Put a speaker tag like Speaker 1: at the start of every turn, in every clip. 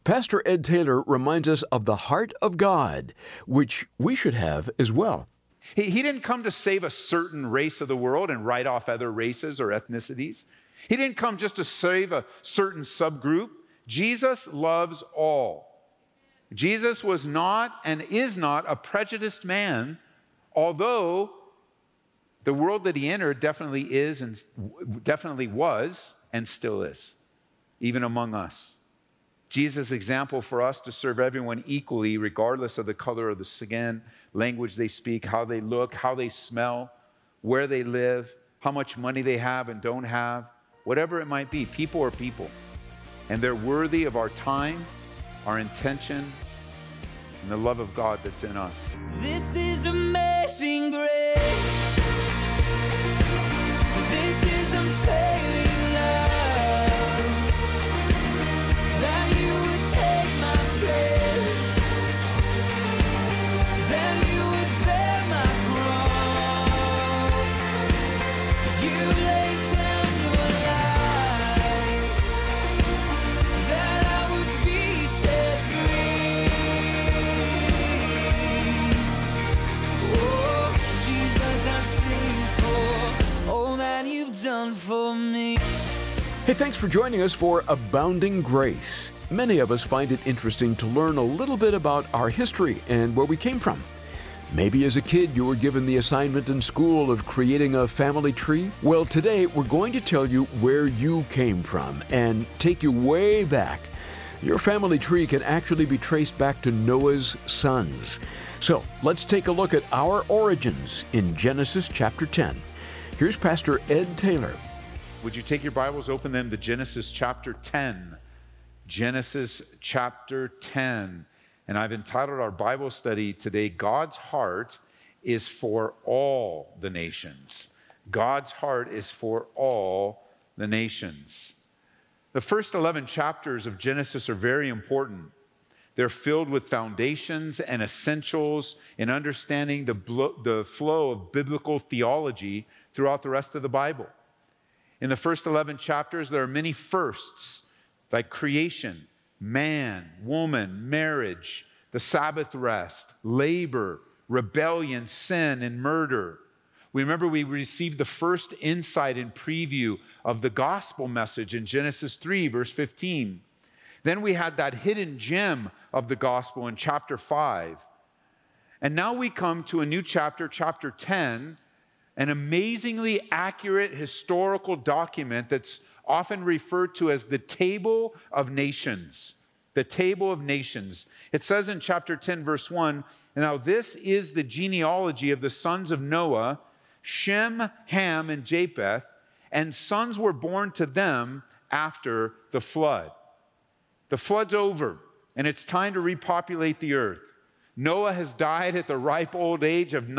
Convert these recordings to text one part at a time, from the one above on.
Speaker 1: Pastor Ed Taylor reminds us of the heart of God, which we should have as well.
Speaker 2: He didn't come to save a certain race of the world and write off other races or ethnicities. He didn't come just to save a certain subgroup. Jesus loves all. Jesus was not and is not a prejudiced man, although the world that he entered definitely is and definitely was and still is, even among us. Jesus' example for us to serve everyone equally, regardless of the color of the skin, language they speak, how they look, how they smell, where they live, how much money they have and don't have, whatever it might be. People are people, and they're worthy of our time, our intention, and the love of God that's in us.
Speaker 3: This is amazing grace. This is unfailing love. That you would take my place. That you would bear my cross. You laid down your life. That I would be set free. Oh, Jesus, I sing for all that you've done for me.
Speaker 1: Hey, thanks for joining us for Abounding Grace. Many of us find it interesting to learn a little bit about our history and where we came from. Maybe as a kid you were given the assignment in school of creating a family tree. Well, today we're going to tell you where you came from and take you way back. Your family tree can actually be traced back to Noah's sons. So let's take a look at our origins in Genesis chapter 10. Here's Pastor Ed Taylor.
Speaker 2: Would you take your Bibles, open them to Genesis chapter 10. Genesis chapter 10. And I've entitled our Bible study today, God's Heart is for All the Nations. God's heart is for all the nations. The first 11 chapters of Genesis are very important. They're filled with foundations and essentials in understanding the flow of biblical theology throughout the rest of the Bible. In the first 11 chapters, there are many firsts, like creation, man, woman, marriage, the Sabbath rest, labor, rebellion, sin, and murder. We received the first insight and preview of the gospel message in Genesis 3, verse 15. Then we had that hidden gem of the gospel in chapter 5. And now we come to a new chapter, chapter 10, an amazingly accurate historical document that's often referred to as the Table of Nations. The Table of Nations. It says in chapter 10, verse 1, "Now this is the genealogy of the sons of Noah, Shem, Ham, and Japheth, and sons were born to them after the flood." The flood's over, and it's time to repopulate the earth. Noah has died at the ripe old age of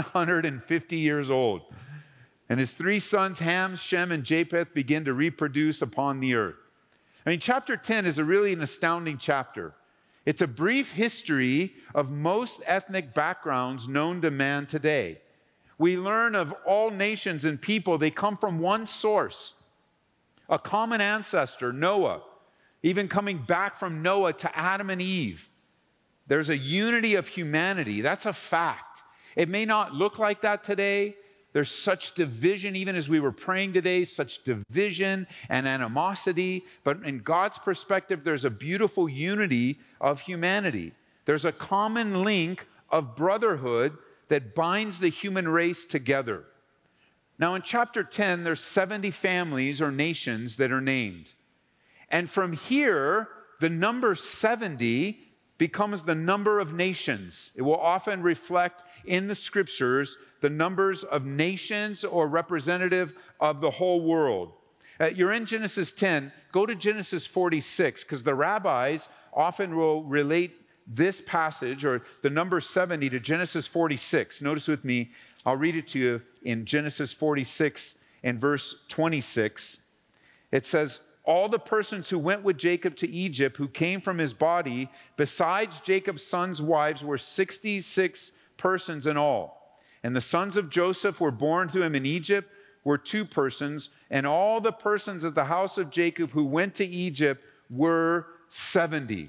Speaker 2: 950 years old. And his three sons, Ham, Shem, and Japheth, begin to reproduce upon the earth. Chapter 10 is really an astounding chapter. It's a brief history of most ethnic backgrounds known to man today. We learn of all nations and people. They come from one source, a common ancestor, Noah, even coming back from Noah to Adam and Eve. There's a unity of humanity. That's a fact. It may not look like that today. There's such division, even as we were praying today, such division and animosity. But in God's perspective, there's a beautiful unity of humanity. There's a common link of brotherhood that binds the human race together. Now in chapter 10, there's 70 families or nations that are named. And from here, the number 70 becomes the number of nations. It will often reflect in the scriptures the numbers of nations or representative of the whole world. You're in Genesis 10, go to Genesis 46, because the rabbis often will relate this passage or the number 70 to Genesis 46. Notice with me, I'll read it to you in Genesis 46 and verse 26. It says, "All the persons who went with Jacob to Egypt, who came from his body, besides Jacob's sons' wives, were 66 persons in all. And the sons of Joseph were born to him in Egypt were 2 persons, and all the persons of the house of Jacob who went to Egypt were 70.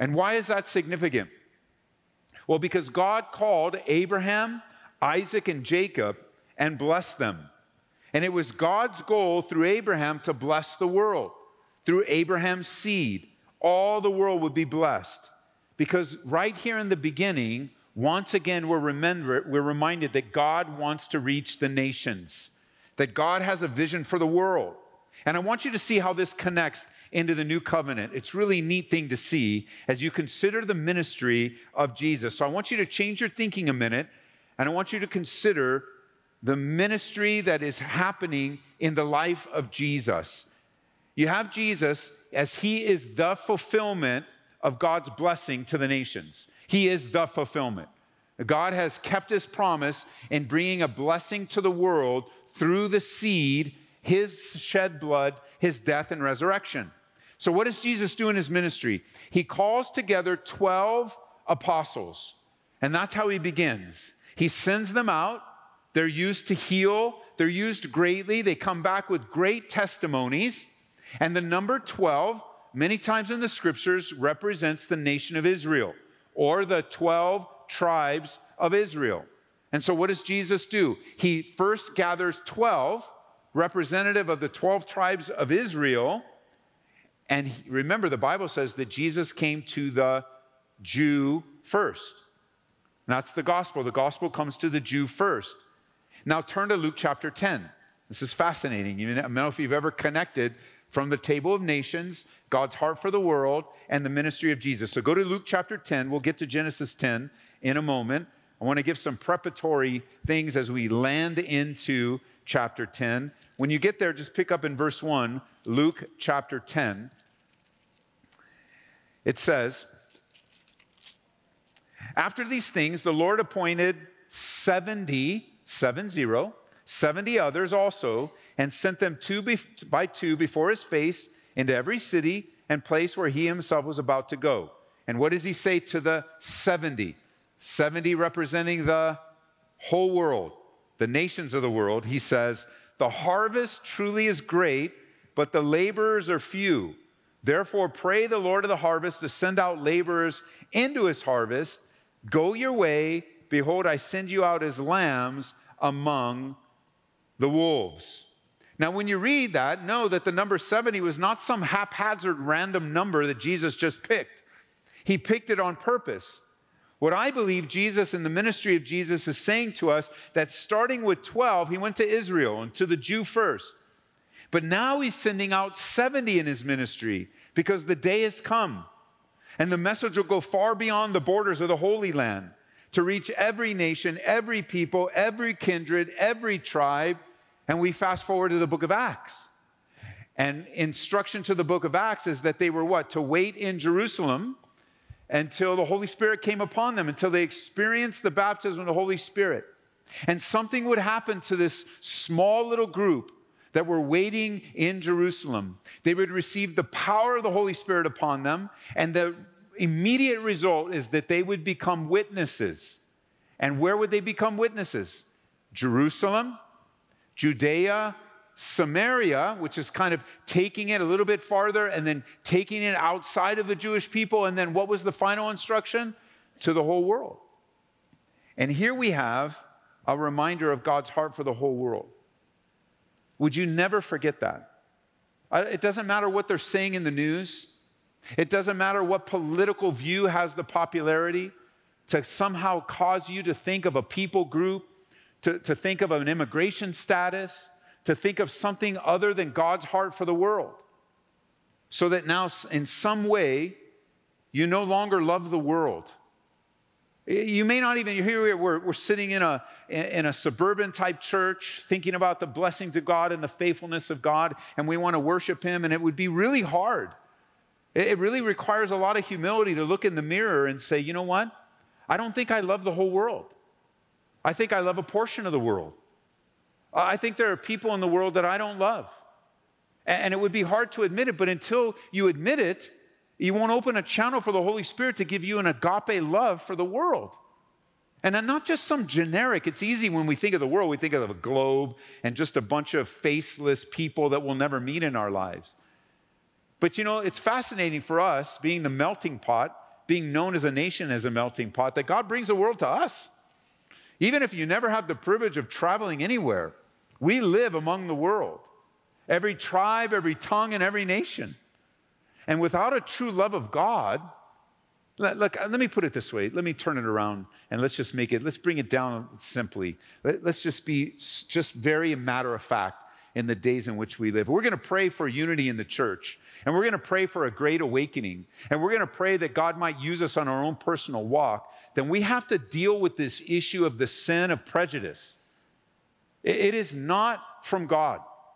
Speaker 2: And why is that significant? Well, because God called Abraham, Isaac, and Jacob and blessed them. And it was God's goal through Abraham to bless the world. Through Abraham's seed, all the world would be blessed. Because right here in the beginning, once again, we're reminded that God wants to reach the nations, that God has a vision for the world. And I want you to see how this connects into the new covenant. It's really a neat thing to see as you consider the ministry of Jesus. So I want you to change your thinking a minute, and I want you to consider the ministry that is happening in the life of Jesus. You have Jesus as he is the fulfillment of God's blessing to the nations. He is the fulfillment. God has kept his promise in bringing a blessing to the world through the seed, his shed blood, his death and resurrection. So what does Jesus do in his ministry? He calls together 12 apostles, and that's how he begins. He sends them out. They're used to heal. They're used greatly. They come back with great testimonies. And the number 12, many times in the scriptures, represents the nation of Israel, or the 12 tribes of Israel. And so what does Jesus do? He first gathers 12, representative of the 12 tribes of Israel. And remember, the Bible says that Jesus came to the Jew first. And that's the gospel. The gospel comes to the Jew first. Now turn to Luke chapter 10. This is fascinating. I don't know if you've ever connected from the table of nations, God's heart for the world, and the ministry of Jesus. So go to Luke chapter 10. We'll get to Genesis 10 in a moment. I want to give some preparatory things as we land into chapter 10. When you get there, just pick up in verse 1, Luke chapter 10. It says, after these things, the Lord appointed 70 others also, and sent them two by two before his face into every city and place where he himself was about to go. And what does he say to the 70? 70 representing the whole world, the nations of the world. He says, the harvest truly is great, but the laborers are few. Therefore, pray the Lord of the harvest to send out laborers into his harvest. Go your way. Behold, I send you out as lambs among the wolves. Now, when you read that, know that the number 70 was not some haphazard random number that Jesus just picked. He picked it on purpose. What I believe Jesus and the ministry of Jesus is saying to us, that starting with 12, he went to Israel and to the Jew first. But now he's sending out 70 in his ministry because the day has come. And the message will go far beyond the borders of the Holy Land to reach every nation, every people, every kindred, every tribe. And we fast forward to the book of Acts. And instruction to the book of Acts is that they were what? To wait in Jerusalem until the Holy Spirit came upon them, until they experienced the baptism of the Holy Spirit. And something would happen to this small little group that were waiting in Jerusalem. They would receive the power of the Holy Spirit upon them, and the immediate result is that they would become witnesses. And where would they become witnesses? Jerusalem, Judea, Samaria, which is kind of taking it a little bit farther and then taking it outside of the Jewish people. And then what was the final instruction? To the whole world. And here we have a reminder of God's heart for the whole world. Would you never forget that? It doesn't matter what they're saying in the news. It doesn't matter what political view has the popularity to somehow cause you to think of a people group, to think of an immigration status, to think of something other than God's heart for the world. So that now, in some way, you no longer love the world. You may not even, here we're sitting in a suburban type church thinking about the blessings of God and the faithfulness of God, and we want to worship him, and it would be really hard. It really requires a lot of humility to look in the mirror and say, you know what? I don't think I love the whole world. I think I love a portion of the world. I think there are people in the world that I don't love. And it would be hard to admit it, but until you admit it, you won't open a channel for the Holy Spirit to give you an agape love for the world. And not just some generic. It's easy when we think of the world, we think of a globe and just a bunch of faceless people that we'll never meet in our lives. But you know, it's fascinating for us, being the melting pot, being known as a nation as a melting pot, that God brings the world to us. Even if you never have the privilege of traveling anywhere, we live among the world. Every tribe, every tongue, and every nation. And without a true love of God, look, let me put it this way. Let me turn it around and let's bring it down simply. Let's just be very matter of fact in the days in which we live. We're going to pray for unity in the church, and we're going to pray for a great awakening, and we're going to pray that God might use us on our own personal walk. Then we have to deal with this issue of the sin of prejudice. It is not from God.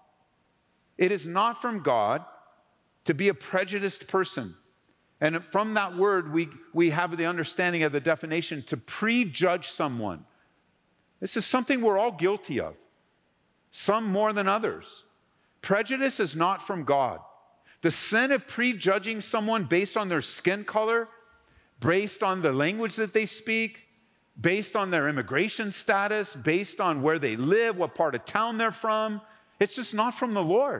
Speaker 2: It is not from God to be a prejudiced person. And from that word, we have the understanding of the definition to prejudge someone. This is something we're all guilty of, some more than others. Prejudice is not from God. The sin of prejudging someone based on their skin color, based on the language that they speak, based on their immigration status, based on where they live, what part of town they're from, it's just not from the Lord.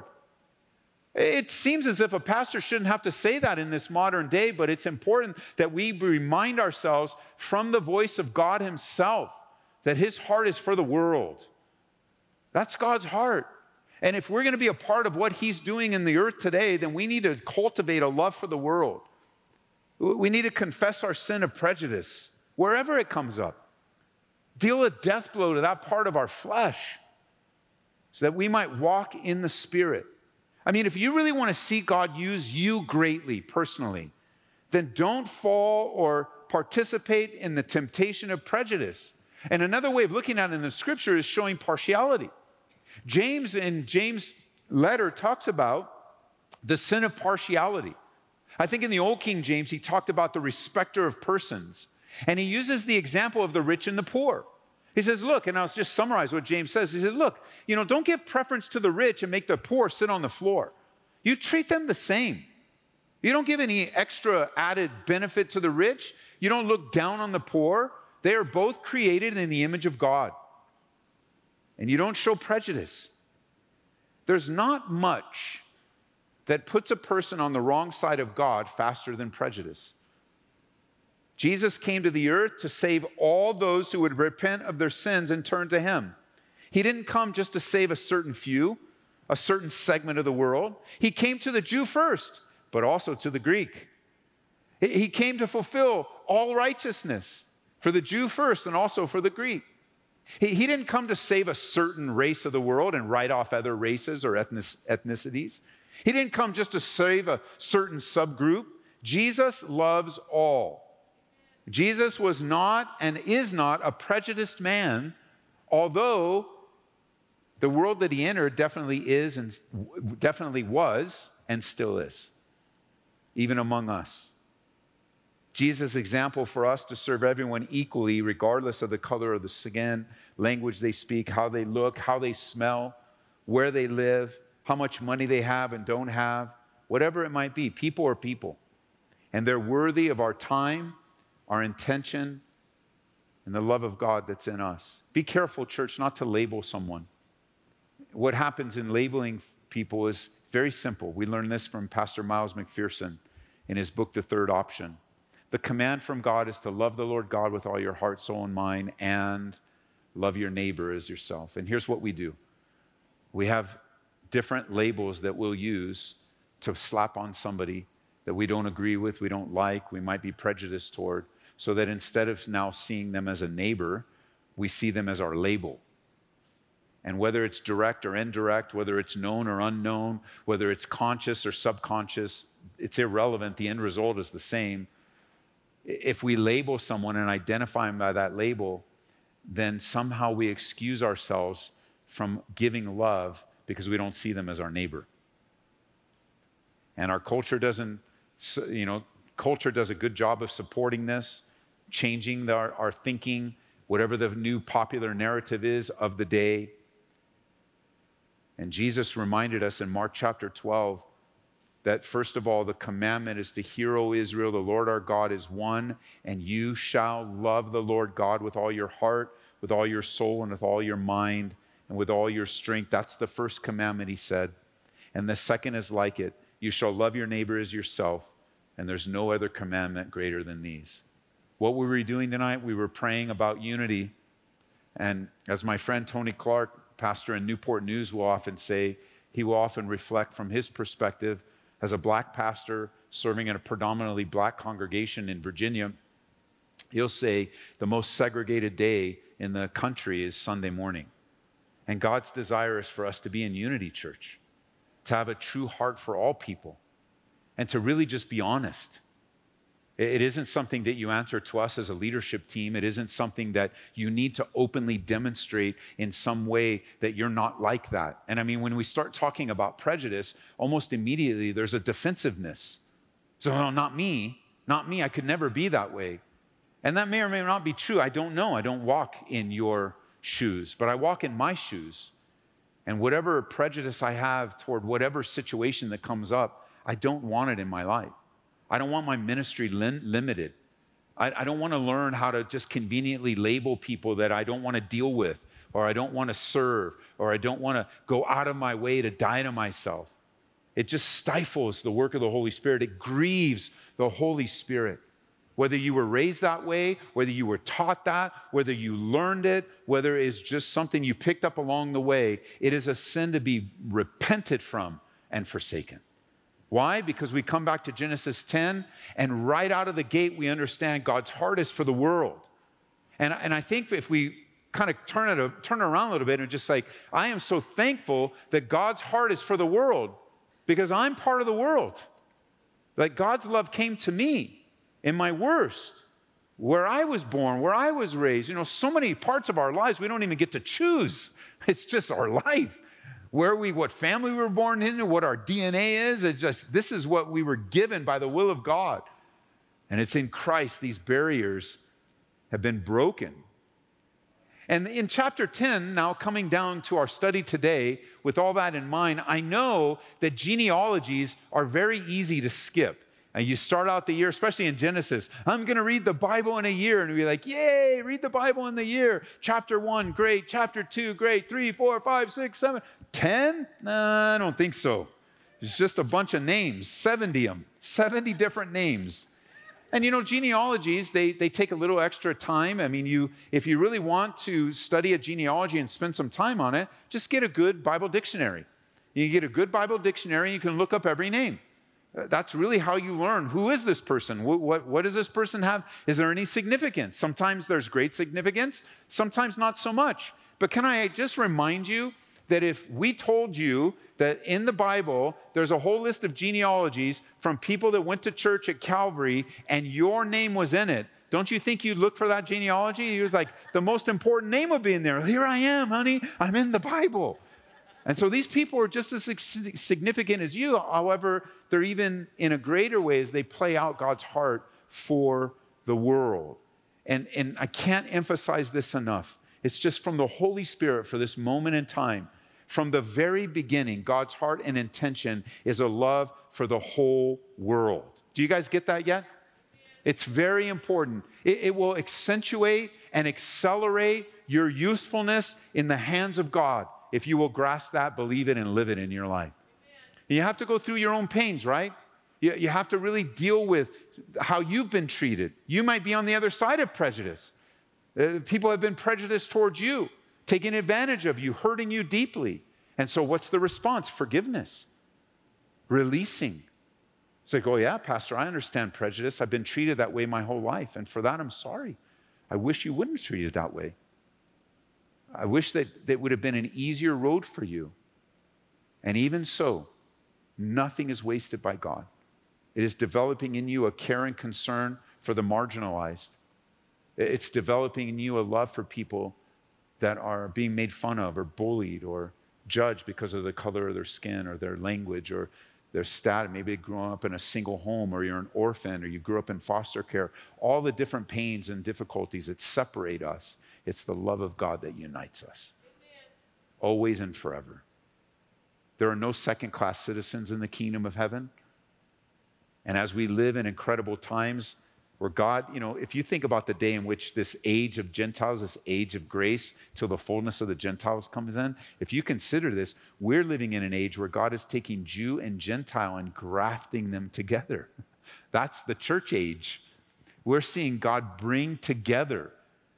Speaker 2: It seems as if a pastor shouldn't have to say that in this modern day, but it's important that we remind ourselves from the voice of God himself that his heart is for the world. That's God's heart. And if we're going to be a part of what he's doing in the earth today, then we need to cultivate a love for the world. We need to confess our sin of prejudice wherever it comes up. Deal a death blow to that part of our flesh so that we might walk in the Spirit. I mean, if you really want to see God use you greatly, personally, then don't fall or participate in the temptation of prejudice. And another way of looking at it in the scripture is showing partiality. James, in James' letter, talks about the sin of partiality. I think in the Old King James, he talked about the respecter of persons. And he uses the example of the rich and the poor. He says, look, and I'll just summarize what James says. He says, look, don't give preference to the rich and make the poor sit on the floor. You treat them the same. You don't give any extra added benefit to the rich. You don't look down on the poor. They are both created in the image of God. And you don't show prejudice. There's not much that puts a person on the wrong side of God faster than prejudice. Jesus came to the earth to save all those who would repent of their sins and turn to him. He didn't come just to save a certain few, a certain segment of the world. He came to the Jew first, but also to the Greek. He came to fulfill all righteousness for the Jew first and also for the Greek. He didn't come to save a certain race of the world and write off other races or ethnicities. He didn't come just to save a certain subgroup. Jesus loves all. Jesus was not and is not a prejudiced man, although the world that he entered definitely is and definitely was and still is, even among us. Jesus' example for us to serve everyone equally, regardless of the color of the skin, language they speak, how they look, how they smell, where they live, how much money they have and don't have, whatever it might be. People are people, and they're worthy of our time, our intention, and the love of God that's in us. Be careful, church, not to label someone. What happens in labeling people is very simple. We learned this from Pastor Miles McPherson in his book, The Third Option. The command from God is to love the Lord God with all your heart, soul, and mind, and love your neighbor as yourself. And here's what we do. We have different labels that we'll use to slap on somebody that we don't agree with, we don't like, we might be prejudiced toward, so that instead of now seeing them as a neighbor, we see them as our label. And whether it's direct or indirect, whether it's known or unknown, whether it's conscious or subconscious, it's irrelevant. The end result is the same. If we label someone and identify them by that label, then somehow we excuse ourselves from giving love because we don't see them as our neighbor. And our culture doesn't, culture does a good job of supporting this, changing our thinking, whatever the new popular narrative is of the day. And Jesus reminded us in Mark chapter 12 that first of all, the commandment is to hear, O Israel, the Lord our God is one, and you shall love the Lord God with all your heart, with all your soul, and with all your mind, and with all your strength. That's the first commandment, he said. And the second is like it. You shall love your neighbor as yourself. and there's no other commandment greater than these. What were we doing tonight? We were praying about unity. And as my friend Tony Clark, pastor in Newport News, will often say, he will often reflect from his perspective as a black pastor serving in a predominantly black congregation in Virginia. He'll say the most segregated day in the country is Sunday morning. And God's desire is for us to be in unity, church, to have a true heart for all people, and to really just be honest. It isn't something that you answer to us as a leadership team. It isn't something that you need to openly demonstrate in some way that you're not like that. And I mean, when we start talking about prejudice, almost immediately there's a defensiveness. So, no, not me, I could never be that way. And that may or may not be true. I don't know. I don't walk in your shoes, but I walk in my shoes. And whatever prejudice I have toward whatever situation that comes up, I don't want it in my life. I don't want my ministry limited. I don't want to learn how to just conveniently label people that I don't want to deal with, or I don't want to serve, or I don't want to go out of my way to die to myself. It just stifles the work of the Holy Spirit. It grieves the Holy Spirit. Whether you were raised that way, whether you were taught that, whether you learned it, whether it's just something you picked up along the way, it is a sin to be repented from and forsaken. Why? Because we come back to Genesis 10, and right out of the gate, we understand God's heart is for the world. And I think if we kind of turn it around a little bit and just like, I am so thankful that God's heart is for the world because I'm part of the world. Like God's love came to me in my worst, where I was born, where I was raised. You know, so many parts of our lives we don't even get to choose. It's just our life. What family we were born into, what our DNA is. It's just, this is what we were given by the will of God. And it's in Christ, these barriers have been broken. And in chapter 10, now coming down to our study today, with all that in mind, I know that genealogies are very easy to skip. And you start out the year, especially in Genesis, I'm going to read the Bible in a year. And we're like, yay, read the Bible in the year. Chapter 1, great. Chapter 2, great. 3, 4, 5, 6, 7, 10? No, I don't think so. It's just a bunch of names, 70 of them, 70 different names. And you know, genealogies, they take a little extra time. I mean, if you really want to study a genealogy and spend some time on it, just get a good Bible dictionary. You get a good Bible dictionary, you can look up every name. That's really how you learn. Who is this person? What does this person have? Is there any significance? Sometimes there's great significance, sometimes not so much. But can I just remind you that if we told you that in the Bible, there's a whole list of genealogies from people that went to church at Calvary and your name was in it, don't you think you'd look for that genealogy? You're like, the most important name would be in there. Here I am, honey. I'm in the Bible. And so these people are just as significant as you. However, they're even in a greater way as they play out God's heart for the world. And I can't emphasize this enough. It's just from the Holy Spirit for this moment in time. From the very beginning, God's heart and intention is a love for the whole world. Do you guys get that yet? It's very important. It will accentuate and accelerate your usefulness in the hands of God. If you will grasp that, believe it, and live it in your life. You have to go through your own pains, right? You have to really deal with how you've been treated. You might be on the other side of prejudice. People have been prejudiced towards you, taking advantage of you, hurting you deeply. And so what's the response? Forgiveness, releasing. It's like, oh yeah, Pastor, I understand prejudice. I've been treated that way my whole life. And for that, I'm sorry. I wish you wouldn't treat it that way. I wish that would have been an easier road for you. And even so, nothing is wasted by God. It is developing in you a care and concern for the marginalized. It's developing in you a love for people that are being made fun of or bullied or judged because of the color of their skin or their language or their status. Maybe they grew up in a single home, or you're an orphan, or you grew up in foster care. All the different pains and difficulties that separate us. It's the love of God that unites us. Amen. Always and forever. There are no second-class citizens in the kingdom of heaven. And as we live in incredible times where God, you know, if you think about the day in which this age of Gentiles, this age of grace, till the fullness of the Gentiles comes in, if you consider this, we're living in an age where God is taking Jew and Gentile and grafting them together. That's the church age. We're seeing God bring together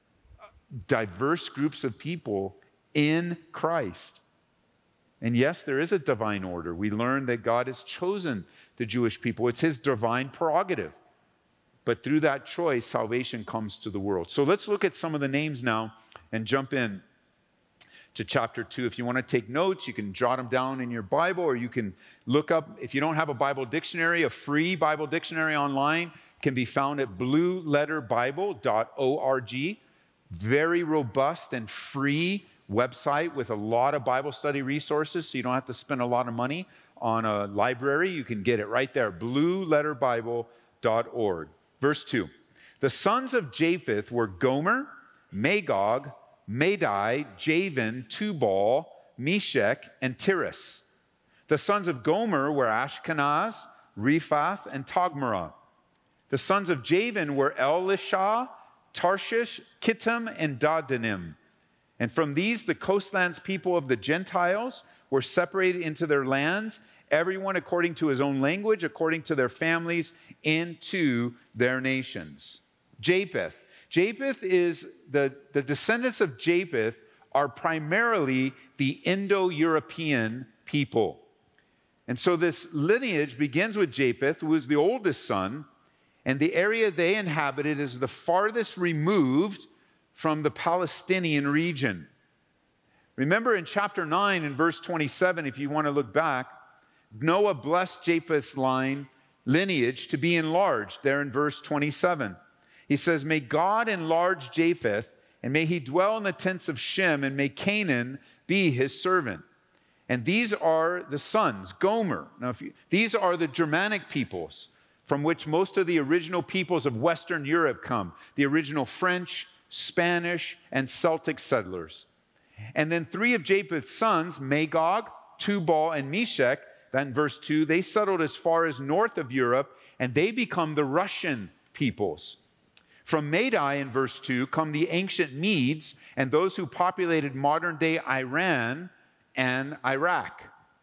Speaker 2: diverse groups of people in Christ. And yes, there is a divine order. We learn that God has chosen the Jewish people. It's his divine prerogative. But through that choice, salvation comes to the world. So let's look at some of the names now and jump in to chapter 2. If you want to take notes, you can jot them down in your Bible, or you can look up, if you don't have a Bible dictionary, a free Bible dictionary online can be found at blueletterbible.org. Very robust and free website with a lot of Bible study resources, so you don't have to spend a lot of money on a library. You can get it right there, blueletterbible.org. Verse 2, the sons of Japheth were Gomer, Magog, Madai, Javan, Tubal, Meshech, and Tiras. The sons of Gomer were Ashkenaz, Rephath, and Togmarah. The sons of Javan were Elishah, Tarshish, Kittim, and Dadanim. And from these, the coastlands people of the Gentiles were separated into their lands, everyone according to his own language, according to their families, into their nations. Japheth. Japheth is the descendants of Japheth are primarily the Indo-European people. And so this lineage begins with Japheth, who was the oldest son, and the area they inhabited is the farthest removed from the Palestinian region. Remember in chapter 9 and verse 27, if you want to look back, Noah blessed Japheth's lineage to be enlarged there in verse 27. He says, may God enlarge Japheth, and may he dwell in the tents of Shem, and may Canaan be his servant. And these are the sons, Gomer. Now, these are the Germanic peoples from which most of the original peoples of Western Europe come, the original French, Spanish, and Celtic settlers. And then 3 of Japheth's sons, Magog, Tubal, and Meshech, then verse 2, they settled as far as north of Europe, and they become the Russian peoples. From Madai, in verse 2, come the ancient Medes and those who populated modern-day Iran and Iraq.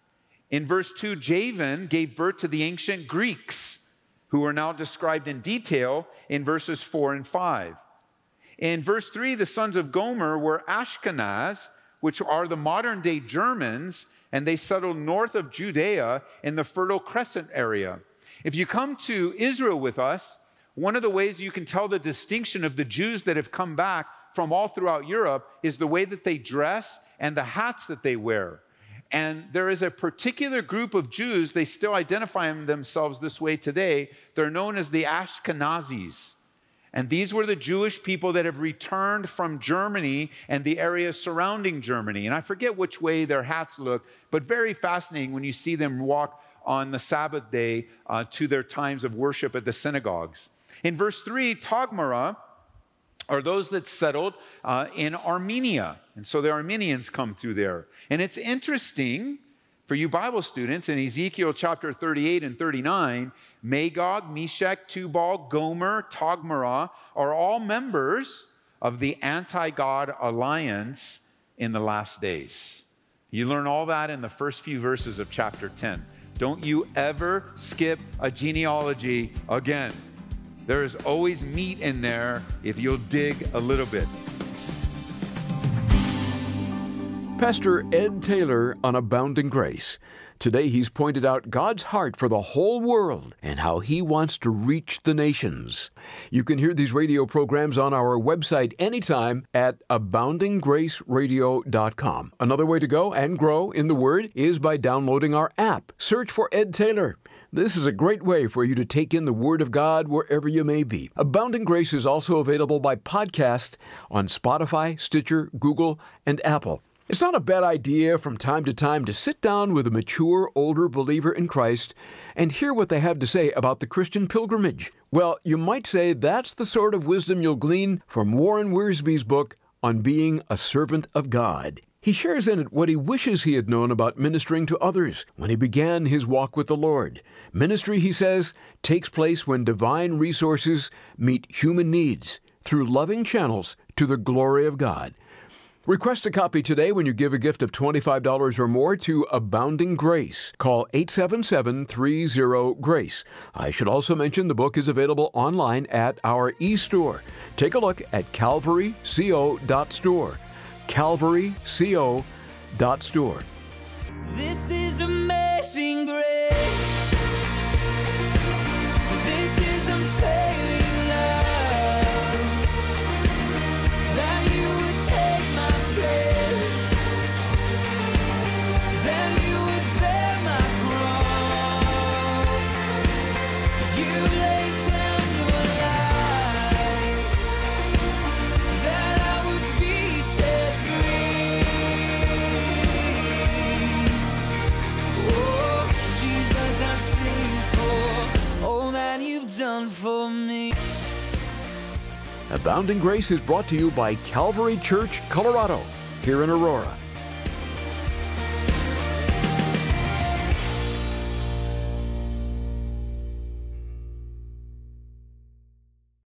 Speaker 2: In verse 2, Javan gave birth to the ancient Greeks, who are now described in detail in verses 4 and 5. In verse 3, the sons of Gomer were Ashkenaz, which are the modern-day Germans, and they settled north of Judea in the Fertile Crescent area. If you come to Israel with us, one of the ways you can tell the distinction of the Jews that have come back from all throughout Europe is the way that they dress and the hats that they wear. And there is a particular group of Jews, they still identify themselves this way today. They're known as the Ashkenazis. And these were the Jewish people that have returned from Germany and the areas surrounding Germany. And I forget which way their hats look, but very fascinating when you see them walk on the Sabbath day to their times of worship at the synagogues. In verse 3, Togmarah are those that settled in Armenia. And so the Armenians come through there. And it's interesting for you Bible students, in Ezekiel chapter 38 and 39, Magog, Meshech, Tubal, Gomer, Togmarah are all members of the anti-God alliance in the last days. You learn all that in the first few verses of chapter 10. Don't you ever skip a genealogy again. There is always meat in there if you'll dig a little bit.
Speaker 1: Pastor Ed Taylor on Abounding Grace. Today he's pointed out God's heart for the whole world and how he wants to reach the nations. You can hear these radio programs on our website anytime at aboundinggraceradio.com. Another way to go and grow in the Word is by downloading our app. Search for Ed Taylor. This is a great way for you to take in the Word of God wherever you may be. Abounding Grace is also available by podcast on Spotify, Stitcher, Google, and Apple. It's not a bad idea from time to time to sit down with a mature, older believer in Christ and hear what they have to say about the Christian pilgrimage. Well, you might say that's the sort of wisdom you'll glean from Warren Wiersbe's book on being a servant of God. He shares in it what he wishes he had known about ministering to others when he began his walk with the Lord. Ministry, he says, takes place when divine resources meet human needs through loving channels to the glory of God. Request a copy today when you give a gift of $25 or more to Abounding Grace. Call 877-30-GRACE. I should also mention the book is available online at our e-store. Take a look at calvaryco.store. calvaryco.store.
Speaker 3: This is amazing grace. This is unfailing love. That you would take my place. That you would bear my cross. You laid down your life. That I would be set free. Oh, Jesus, I sing for all that you've done for me.
Speaker 1: Abounding Grace is brought to you by Calvary Church, Colorado, here in Aurora.